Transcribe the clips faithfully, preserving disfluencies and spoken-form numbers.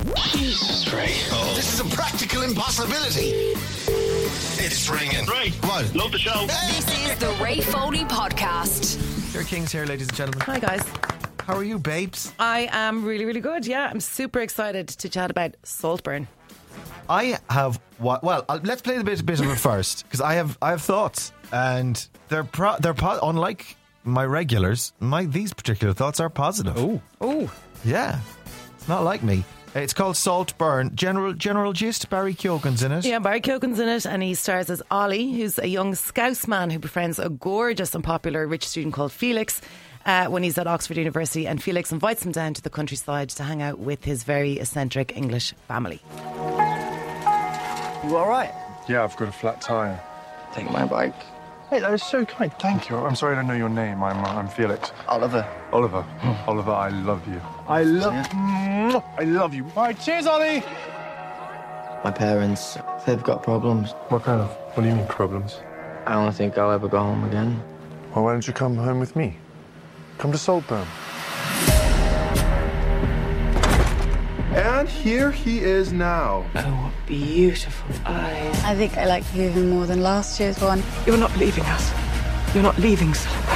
Jesus, Ray. Oh. This is a practical impossibility. It's ringing. Ray, what? Love the show. This is the Ray Foley Podcast. Your Kings here, ladies and gentlemen. Hi guys. How are you, babes? I am really, really good. Yeah, I'm super excited to chat about Saltburn. I have what? Well, uh, let's play the bit, bit of it first, because I have I have thoughts, and they're pro- they're po- unlike my regulars. My these particular thoughts are positive. Oh, oh, yeah, it's not like me. It's called Saltburn. General General gist: Barry Keoghan's in it. Yeah, Barry Keoghan's in it, and he stars as Ollie, who's a young Scouse man who befriends a gorgeous and popular rich student called Felix. Uh, when he's at Oxford University, and Felix invites him down to the countryside to hang out with his very eccentric English family. You alright? Yeah, I've got a flat tyre. Take my bike. Hey, that is so kind. Thank you. I'm sorry I don't know your name. I'm uh, I'm Felix. Oliver. Oliver. Oliver, I love you. I love Yeah. I love you. All right, cheers, Ollie. My parents, they've got problems. What kind of? What do you mean problems? I don't think I'll ever go home again. Well, why don't you come home with me? Come to Saltburn. And here he is now. Oh, what beautiful eyes. I think I like you even more than last year's one. You're not leaving us. You're not leaving Saltburn.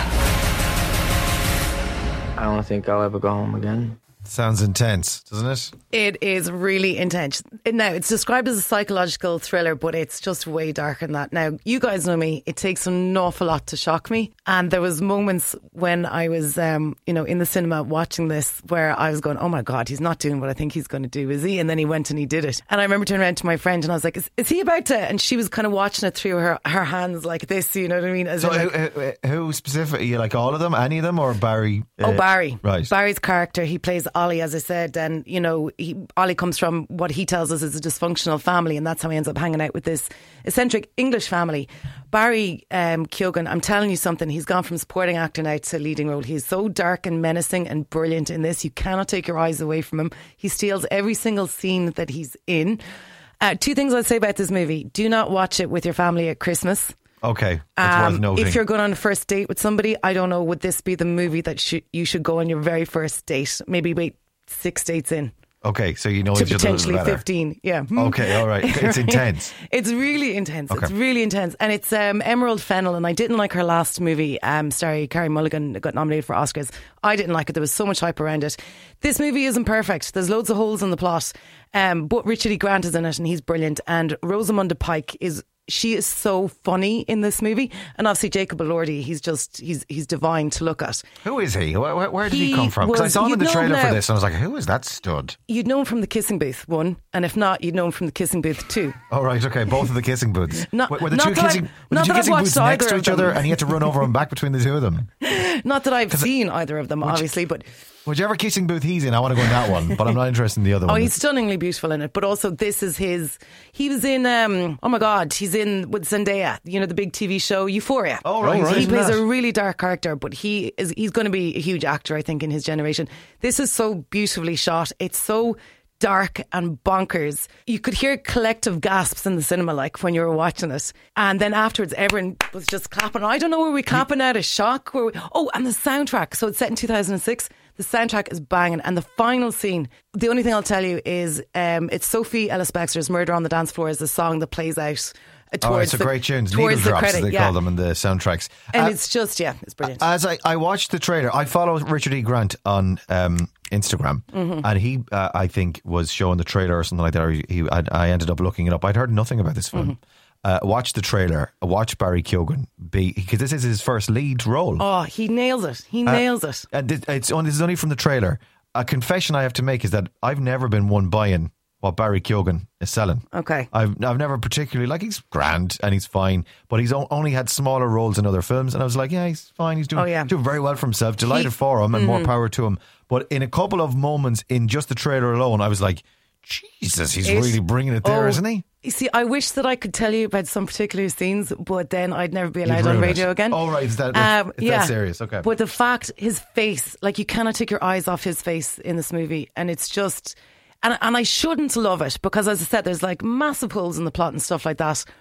I don't think I'll ever go home again. Sounds intense, doesn't it? It is really intense. Now, it's described as a psychological thriller, but it's just way darker than that. Now, you guys know me. It takes an awful lot to shock me. And there was moments when I was, um, you know, in the cinema watching this where I was going, oh my God, he's not doing what I think he's going to do, is he? And then he went and he did it. And I remember turning around to my friend and I was like, is, is he about to? And she was kind of watching it through her, her hands like this, you know what I mean? As So, in, like, who, who, who specifically? You like all of them? Any of them? Or Barry? Oh, uh, Barry. Right. Barry's character, he plays Ollie, as I said, and, you know, he, Ollie comes from what he tells us is a dysfunctional family, and that's how he ends up hanging out with this eccentric English family. Barry um, Keoghan, I'm telling you something, he's gone from supporting actor now to leading role. He's so dark and menacing and brilliant in this. You cannot take your eyes away from him. He steals every single scene that he's in. Uh, two things I'd say about this movie. Do not watch it with your family at Christmas. Okay, that's worth Um, noting. if you're going on a first date with somebody, I don't know, would this be the movie that sh- you should go on your very first date? Maybe wait six dates in. Okay, so you know To each other a little potentially better. fifteen, yeah. Okay, all right. It's Right? intense. It's really intense. Okay. It's really intense. And it's um, Emerald Fennell, and I didn't like her last movie. Um, sorry, Carey Mulligan got nominated for Oscars. I didn't like it. There was so much hype around it. This movie isn't perfect. There's loads of holes in the plot. Um, but Richard E. Grant is in it, and he's brilliant. And Rosamunda Pike is... She is so funny in this movie, and obviously Jacob Elordi, he's just he's he's divine to look at. Who is he? Where, where, where did he, He come from? Because I was- saw him in you'd the know trailer for now. this, and I was like, "Who is that stud?" You'd know him from The Kissing Booth, one, and if not, you'd know him from The Kissing Booth, two. Oh right, okay, both of the kissing booths. Not- were, were the not two that kissing, I've- were the not two that I've kissing watched booths next either to of each other, them. and he had to run over and back between the two of them? Not that I've seen either of them, obviously, but Whichever kissing booth he's in, I want to go in that one, but I'm not interested in the other oh, one. he's stunningly beautiful in it. But also, this is his. He was in. Um, oh my God, he's in with Zendaya. You know, the big T V show Euphoria. Oh, right, He he's in plays that. a really dark character, but he is. He's going to be a huge actor, I think, in his generation. This is so beautifully shot. It's so dark and bonkers. You could hear collective gasps in the cinema, like when you were watching it. And then afterwards, everyone was just clapping. I don't know, were we clapping out of shock? Were we, oh, and the soundtrack. So it's set in two thousand six. The soundtrack is banging. And the final scene, the only thing I'll tell you is um, it's Sophie Ellis-Bextor's Murder on the Dance Floor is the song that plays out uh, towards Oh, it's a the, great tune. Needle towards the drops, credit, as they yeah. call them in the soundtracks. And Uh, it's just, yeah, it's brilliant. As I, I watched the trailer, I follow Richard E. Grant on um, Instagram, Mm-hmm. and he, uh, I think, was showing the trailer or something like that. Or he, he I, I ended up looking it up. I'd heard nothing about this film. Mm-hmm. Uh, watch the trailer. Watch Barry Keoghan be because this is his first lead role. oh, he nails it. He nails it. And this, it's only, this is only from the trailer. A confession I have to make is that I've never been one buying what Barry Keoghan is selling. Okay. I've I've never particularly, like, he's grand and he's fine, but he's o- only had smaller roles in other films, and I was like, yeah, he's fine, he's doing, Oh, yeah. doing very well for himself, delighted He- for him, and Mm-hmm. more power to him. But in a couple of moments in just the trailer alone, I was like, Jesus, he's It- really bringing it there, oh, isn't he? You see, I wish that I could tell you about some particular scenes, but then I'd never be You'd allowed on ruin it. radio again. Oh, right, is that, Um, it's yeah. that serious? Okay. But the fact, his face, like, you cannot take your eyes off his face in this movie, and it's just, and and I shouldn't love it because, as I said, there's like massive holes in the plot and stuff like that.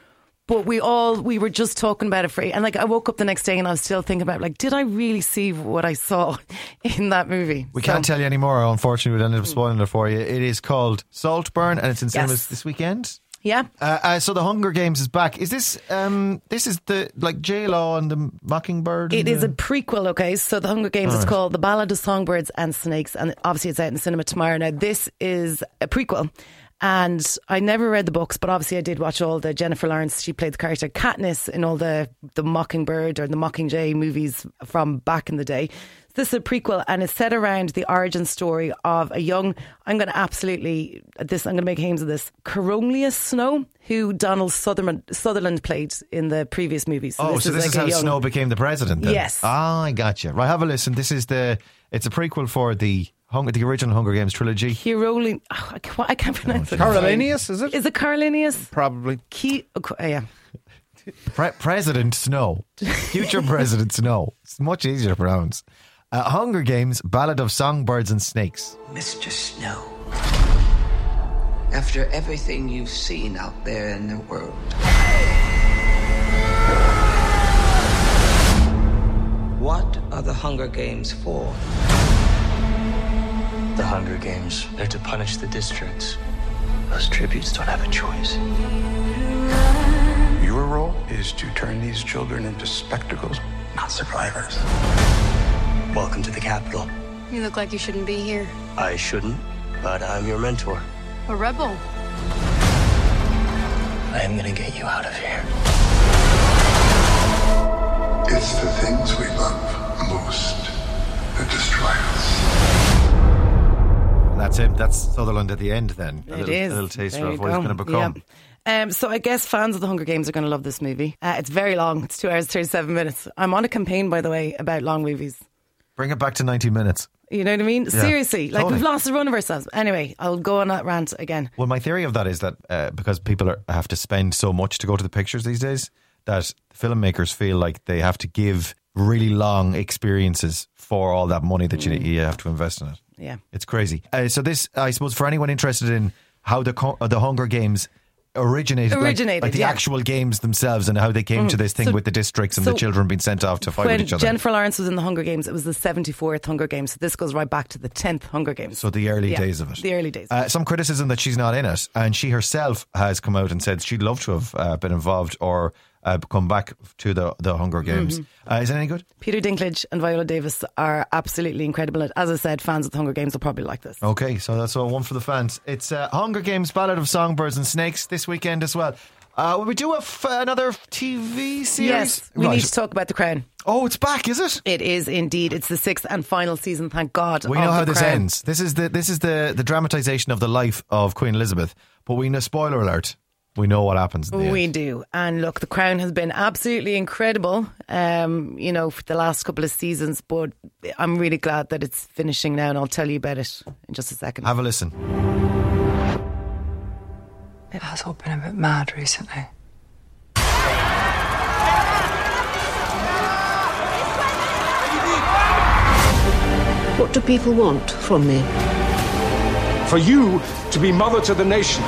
But we all, we were just talking about it for, and like I woke up the next day and I was still thinking about like, did I really see what I saw in that movie? We So- can't tell you anymore, unfortunately. We'll end up spoiling it for you. It is called Saltburn and it's in cinemas Yes. this weekend. Yeah. Uh, uh, so the Hunger Games is back. Is this um this is the like J-Law and the Mockingbird? It and is the- a prequel, okay? So The Hunger Games is Alright. called The Ballad of Songbirds and Snakes, and obviously it's out in the cinema tomorrow. Now, this is a prequel, and I never read the books, but obviously I did watch all the Jennifer Lawrence. She played the character Katniss in all the, the Mockingbird or the Mockingjay movies from back in the day. This is a prequel, and it's set around the origin story of a young, I'm going to absolutely, this. I'm going to make names of this, Coriolanus Snow, who Donald Sutherland, Sutherland played in the previous movies. Oh, so this like is a how young- Snow became the president then? Yes. Ah, I gotcha. Right, have a listen. This is the, it's a prequel for the Hunger, the original Hunger Games trilogy. Hieroli- oh, I, can't, I can't pronounce it. Coriolanus, is it? Is it Coriolanus? Probably. Key, oh, co- yeah. Pre- President Snow. Future President Snow. It's much easier to pronounce. Uh, Hunger Games, Ballad of Songbirds and Snakes. Mister Snow, after everything you've seen out there in the world, what are the Hunger Games for? The Hunger Games, they're to punish the districts. Those tributes don't have a choice. Your role is to turn these children into spectacles, not survivors. Welcome to the Capitol. You look like you shouldn't be here. I shouldn't, but I'm your mentor. A rebel. I am gonna get you out of here. It's the things we love most that destroy us. That's it. That's Sutherland at the end then. A It little, is. A little taster There of you what he's go. going to become. Yeah. Um, so I guess fans of the Hunger Games are going to love this movie. Uh, it's very long. It's two hours, thirty-seven minutes. I'm on a campaign, by the way, about long movies. Bring it back to ninety minutes. You know what I mean? Yeah, Seriously. Like, totally. we've lost the run of ourselves. Anyway, I'll go on that rant again. Well, my theory of that is that uh, because people are, have to spend so much to go to the pictures these days, that filmmakers feel like they have to give really long experiences for all that money that you, you have to invest in it. Yeah. It's crazy. Uh, so this, I suppose, for anyone interested in how the co- uh, the Hunger Games originated, like- Originated, like, the yeah. actual games themselves and how they came Mm. to this thing So- with the districts and so the children being sent off to fight When with each other. Jennifer Lawrence was in the Hunger Games, it was the seventy-fourth Hunger Games. So this goes right back to the tenth Hunger Games. So the early Yeah, days of it. The early days. Uh, some criticism that she's not in it, and she herself has come out and said she'd love to have uh, been involved or uh, come back to the the Hunger Games. Mhm. Uh, is it any good? Peter Dinklage and Viola Davis are absolutely incredible. As I said, fans of the Hunger Games will probably like this. Okay, so that's all one for the fans. It's uh, Hunger Games, Ballad of Songbirds and Snakes this weekend as well. Uh, will we do a f- another T V series? Yes, we Right. need to talk about The Crown. Oh, it's back, is it? It is indeed. It's the sixth and final season, thank God. We of know how The this Crown. ends. This is the this is the the dramatization of the life of Queen Elizabeth. But we know, spoiler alert, we know what happens in the We end. do. And look, The Crown has been absolutely incredible, um, you know, for the last couple of seasons. But I'm really glad that it's finishing now, and I'll tell you about it in just a second. Have a listen. It has all been a bit mad recently. What do people want from me? For you to be mother to the nation.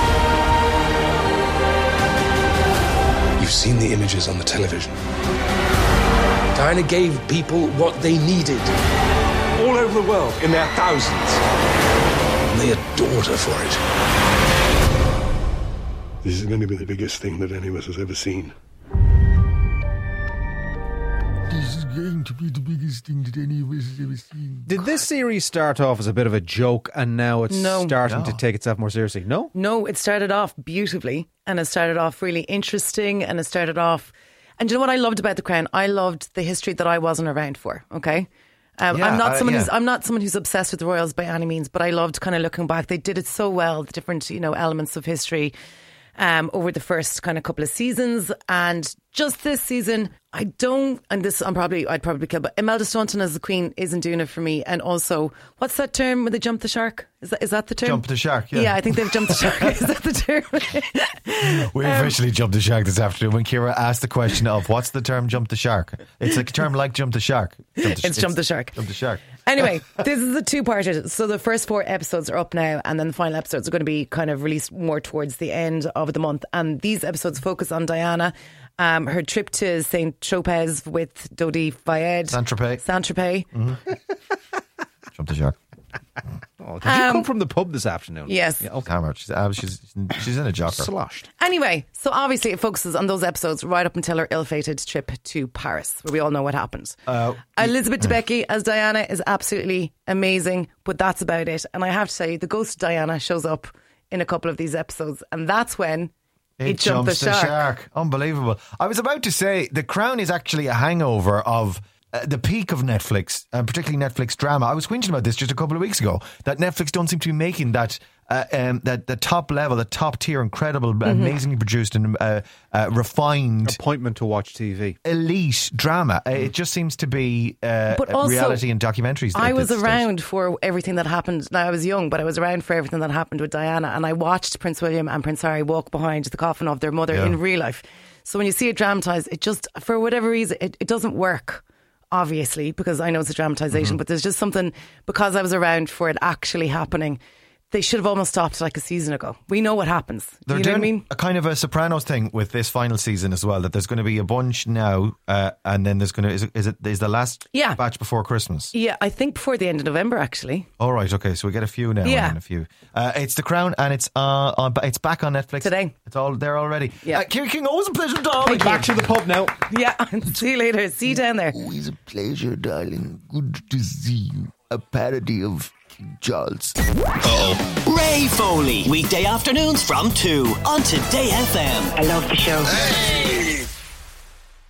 You've seen the images on the television. Diana gave people what they needed. All over the world, in their thousands. And they adored her for it. This is going to be the biggest thing that any of us has ever seen. This is going to be the biggest thing that any of us has ever seen. Did this series start off as a bit of a joke and now it's No. starting No. to take itself more seriously? No? No, it started off beautifully, and it started off really interesting, and it started off. And you know what I loved about The Crown? I loved the history that I wasn't around for. Okay, um, Yeah, I'm not uh, someone yeah. who's I'm not someone who's obsessed with the royals by any means, but I loved kind of looking back. They did it so well, the different you know elements of history um, over the first kind of couple of seasons, and just this season, I don't. And this, I'm probably I'd probably kill, but Imelda Staunton as the Queen isn't doing it for me. And also, what's that term when they jump the shark? Is that is that the term? Jump the shark, yeah. Yeah, I think they've jumped the shark. Is that the term? We Um, officially jumped the shark this afternoon when Kira asked the question of what's the term jump the shark? It's a term like jump the shark. Jump the, It's jump the shark. Jump the shark. Anyway, this is a two-parter. So the first four episodes are up now, and then the final episodes are going to be kind of released more towards the end of the month. And these episodes focus on Diana, um, her trip to Saint Tropez with Dodi Fayed. Saint-Tropez. Saint-Tropez. Mm-hmm. Jump the shark. Oh, did you Um, come from the pub this afternoon? Yes. Yeah, okay. Hammer. She's, uh, she's, she's in a jocker. Sloshed. Anyway, so obviously it focuses on those episodes right up until her ill-fated trip to Paris, where we all know what happened. Uh, Elizabeth Debicki as Diana is absolutely amazing, but that's about it. And I have to say, the ghost of Diana shows up in a couple of these episodes, and that's when it, It jumped jumps the the shark. shark. Unbelievable. I was about to say The Crown is actually a hangover of uh, the peak of Netflix, and particularly Netflix drama. I was whinging about this just a couple of weeks ago, that Netflix don't seem to be making that uh, um, that the top level, the top tier, incredible, Mm-hmm. amazingly produced and uh, uh, refined appointment to watch T V, elite drama. Uh, it just seems to be uh, But also, reality and documentaries. I at was this stage. around for everything that happened. Now, I was young, but I was around for everything that happened with Diana, and I watched Prince William and Prince Harry walk behind the coffin of their mother Yeah. in real life. So when you see it dramatised, it just, for whatever reason, it, it doesn't work, obviously, because I know it's a dramatisation, Mm-hmm. but there's just something, because I was around for it actually happening, they should have almost stopped like a season ago. We know what happens. They're you know doing what I mean? a kind of a Sopranos thing with this final season as well. That there's going to be a bunch now, uh, and then there's going to is it, is it is the last Yeah. batch before Christmas? Yeah, I think before the end of November, actually. All right, okay, so we get a few now. Yeah. and a few. Uh, it's The Crown, and it's uh, on. It's back on Netflix Today. It's all there already. Yeah. uh, Ciara King, always a pleasure, darling. Thank you. Back to the pub now. Yeah, see you later. See you down there. Always a pleasure, darling. Good to see you. A parody of King Charles. Uh-oh. Ray Foley, weekday afternoons from two on Today F M. I love the show. Hey!